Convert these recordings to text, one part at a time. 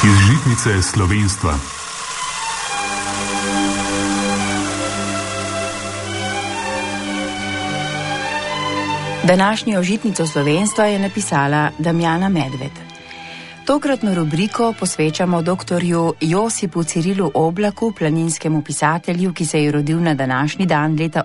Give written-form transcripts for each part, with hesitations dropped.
Iz žitnice slovenstva. Današnjo žitnico slovenstva je napisala Damjana Medved. Tokratno rubriko posvečamo doktorju Josipu Cirilu Oblaku, planinskemu pisatelju, ki se je rodil na današnji dan leta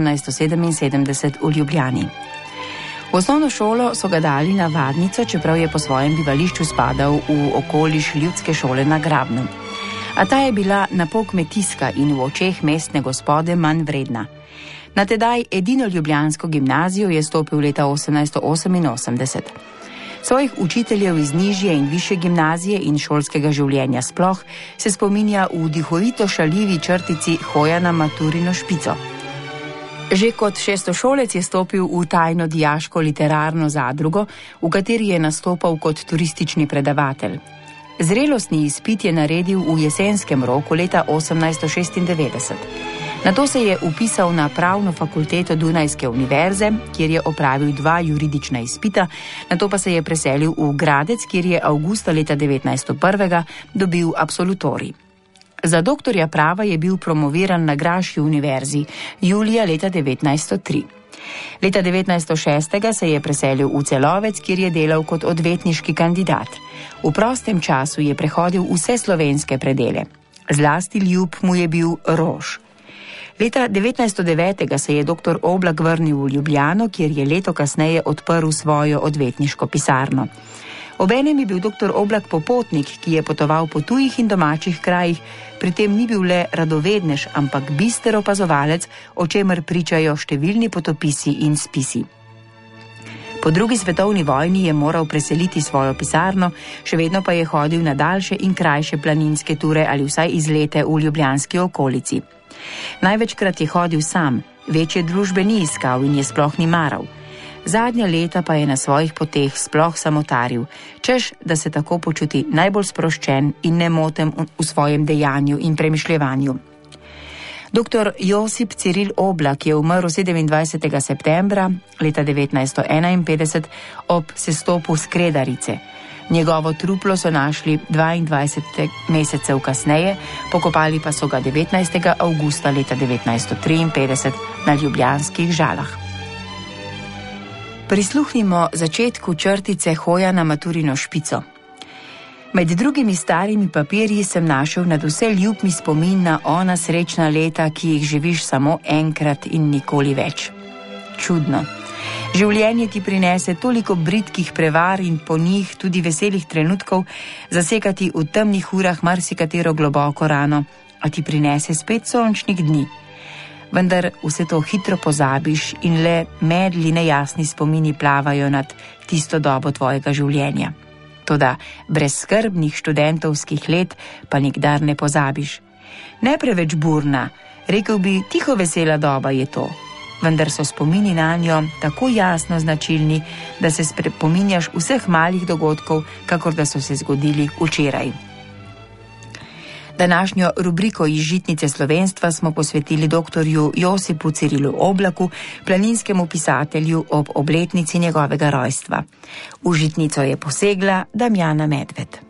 1877 v Ljubljani. V osnovno šolo so ga dali na vadnico, čeprav je po svojem bivališču spadal v okoliš ljudske šole na Grabnu. A ta je bila napol kmetijska in v očeh mestne gospode manj vredna. Na tedaj edino ljubljansko gimnazijo je stopil leta 1888. Svojih učiteljev iz nižje in višje gimnazije in šolskega življenja sploh se spominja v dihovito šaljivi črtici Hoja na Maturino špico. Že kot šestošolec je stopil v tajno dijaško literarno zadrugo, v kateri je nastopal kot turistični predavatelj. Zrelostni izpit je naredil v jesenskem roku leta 1896. Nato se je vpisal na pravno fakulteto Dunajske univerze, kjer je opravil 2 juridična izpita, nato pa se je preselil v Gradec, kjer je avgusta leta 1901 dobil absolutorij. Za doktorja prava je bil promoviran na Graški univerzi julija leta 1903. Leta 1906 se je preselil v Celovec, kjer je delal kot odvetniški kandidat. V prostem času je prehodil vse slovenske predele. Zlasti ljub mu je bil Rož. Leta 1909 se je dr. Oblak vrnil v Ljubljano, kjer je leto kasneje odprl svojo odvetniško pisarno. Obenem je bil dr. Oblak popotnik, ki je potoval po tujih in domačih krajih, pri tem ni bil le radovednež, ampak bister opazovalec, o čemer pričajo številni potopisi in spisi. Po drugi svetovni vojni je moral preseliti svojo pisarno, še vedno pa je hodil na daljše in krajše planinske ture ali vsaj izlete v ljubljanski okolici. Največkrat je hodil sam, večje družbe ni iskal in je sploh ni maral. Zadnja leta pa je na svojih poteh sploh samotaril, češ, da se tako počuti najbolj sproščen in nemoten v svojem dejanju in premišljevanju. Dr. Josip Ciril Oblak je umrl 27. septembra leta 1951 ob sestopu s Kredarice. Njegovo truplo so našli 22 mesecev kasneje, pokopali pa so ga 19. avgusta leta 1953 na ljubljanskih Žalah. Prisluhnimo začetku črtice Hoja na Maturino špico. Med drugimi starimi papirji sem našel nadvse ljub mi spomin na ona srečna leta, ki jih živiš samo enkrat in nikoli več. Čudno. Življenje ti prinese toliko bridkih prevar in po njih tudi veselih trenutkov, zasekati v temnih urah marsikatero globoko rano, a ti prinese spet sončnih dni. Vendar vse to hitro pozabiš in le medli nejasni spomini plavajo nad tisto dobo tvojega življenja. Toda brezskrbnih študentovskih let pa nikdar ne pozabiš. Ne preveč burna, rekel bi, tiho vesela doba je to. Vendar so spomini nanjo tako jasno značilni, da se spominjaš vseh malih dogodkov, kakor da so se zgodili včeraj. Današnjo rubriko iz žitnice slovenstva smo posvetili doktorju Josipu Cirilu Oblaku, planinskemu pisatelju ob obletnici njegovega rojstva. V žitnico je posegla Damjana Medved.